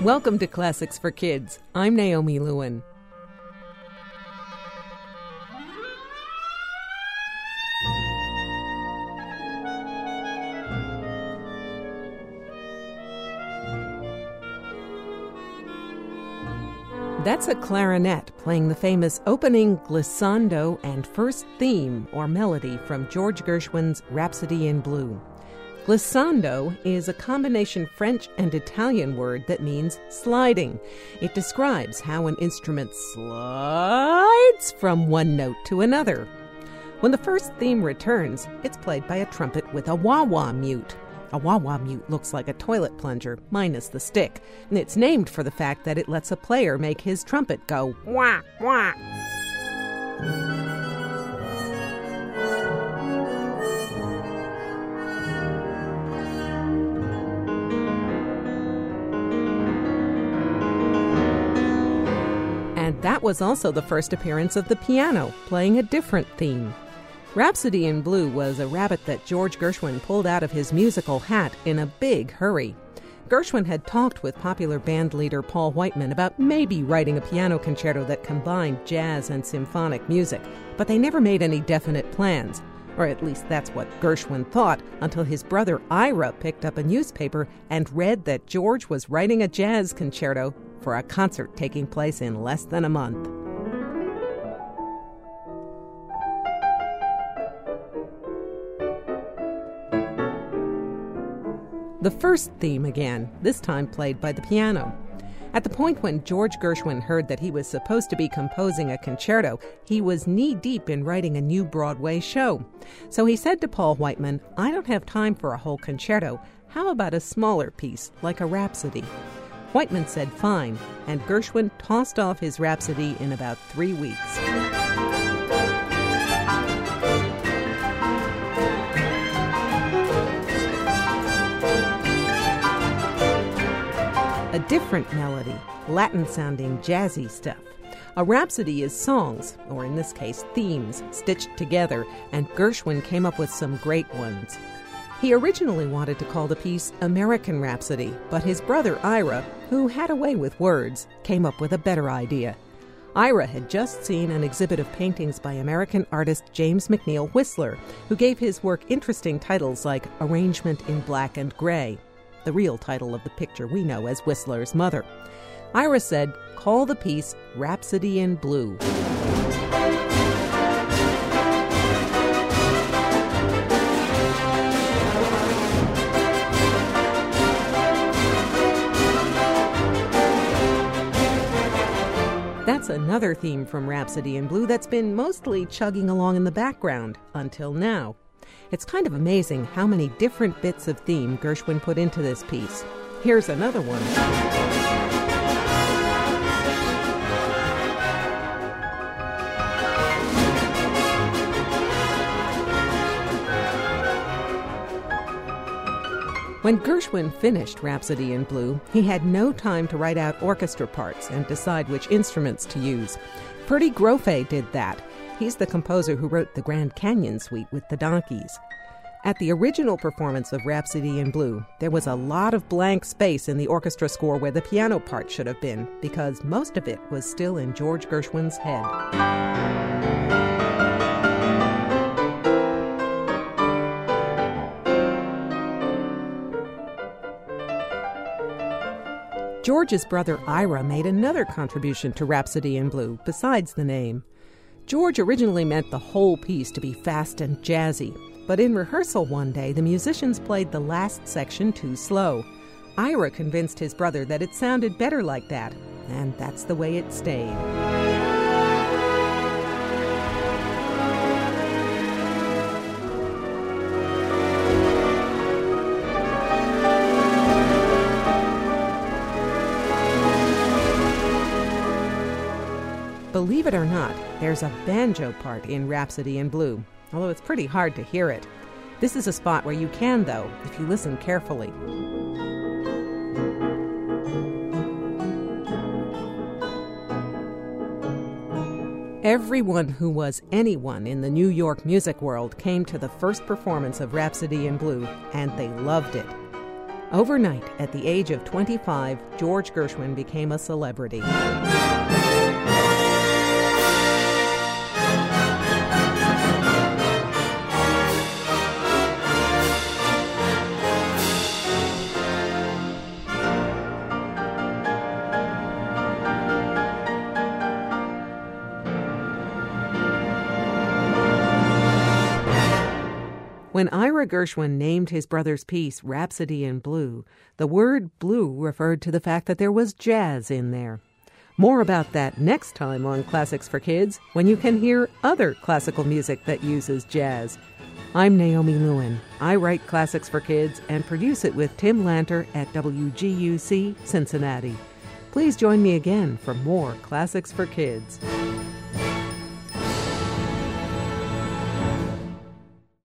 Welcome to Classics for Kids. I'm Naomi Lewin. That's a clarinet playing the famous opening glissando and first theme or melody from George Gershwin's Rhapsody in Blue. Glissando is a combination French and Italian word that means sliding. It describes how an instrument slides from one note to another. When the first theme returns, it's played by a trumpet with a wah-wah mute. A wah-wah mute looks like a toilet plunger, minus the stick. And it's named for the fact that it lets a player make his trumpet go wah, wah. And that was also the first appearance of the piano, playing a different theme. Rhapsody in Blue was a rabbit that George Gershwin pulled out of his musical hat in a big hurry. Gershwin had talked with popular band leader Paul Whiteman about maybe writing a piano concerto that combined jazz and symphonic music, but they never made any definite plans. Or at least that's what Gershwin thought, until his brother Ira picked up a newspaper and read that George was writing a jazz concerto for a concert taking place in less than a month. The first theme again, this time played by the piano. At the point when George Gershwin heard that he was supposed to be composing a concerto, he was knee-deep in writing a new Broadway show. So he said to Paul Whiteman, "I don't have time for a whole concerto. How about a smaller piece, like a rhapsody?" Whiteman said fine, and Gershwin tossed off his Rhapsody in about 3 weeks. A different melody, Latin-sounding jazzy stuff. A rhapsody is songs, or in this case themes, stitched together, and Gershwin came up with some great ones. He originally wanted to call the piece American Rhapsody, but his brother Ira, who had a way with words, came up with a better idea. Ira had just seen an exhibit of paintings by American artist James McNeill Whistler, who gave his work interesting titles like Arrangement in Black and Gray, the real title of the picture we know as Whistler's Mother. Ira said, "Call the piece Rhapsody in Blue." That's another theme from Rhapsody in Blue that's been mostly chugging along in the background until now. It's kind of amazing how many different bits of theme Gershwin put into this piece. Here's another one. When Gershwin finished Rhapsody in Blue, he had no time to write out orchestra parts and decide which instruments to use. Ferdy Grofé did that. He's the composer who wrote the Grand Canyon Suite with the Donkeys. At the original performance of Rhapsody in Blue, there was a lot of blank space in the orchestra score where the piano part should have been, because most of it was still in George Gershwin's head. George's brother Ira made another contribution to Rhapsody in Blue, besides the name. George originally meant the whole piece to be fast and jazzy, but in rehearsal one day, the musicians played the last section too slow. Ira convinced his brother that it sounded better like that, and that's the way it stayed. Believe it or not, there's a banjo part in Rhapsody in Blue, although it's pretty hard to hear it. This is a spot where you can, though, if you listen carefully. Everyone who was anyone in the New York music world came to the first performance of Rhapsody in Blue, and they loved it. Overnight, at the age of 25, George Gershwin became a celebrity. When Ira Gershwin named his brother's piece Rhapsody in Blue, the word blue referred to the fact that there was jazz in there. More about that next time on Classics for Kids, when you can hear other classical music that uses jazz. I'm Naomi Lewin. I write Classics for Kids and produce it with Tim Lanter at WGUC Cincinnati. Please join me again for more Classics for Kids.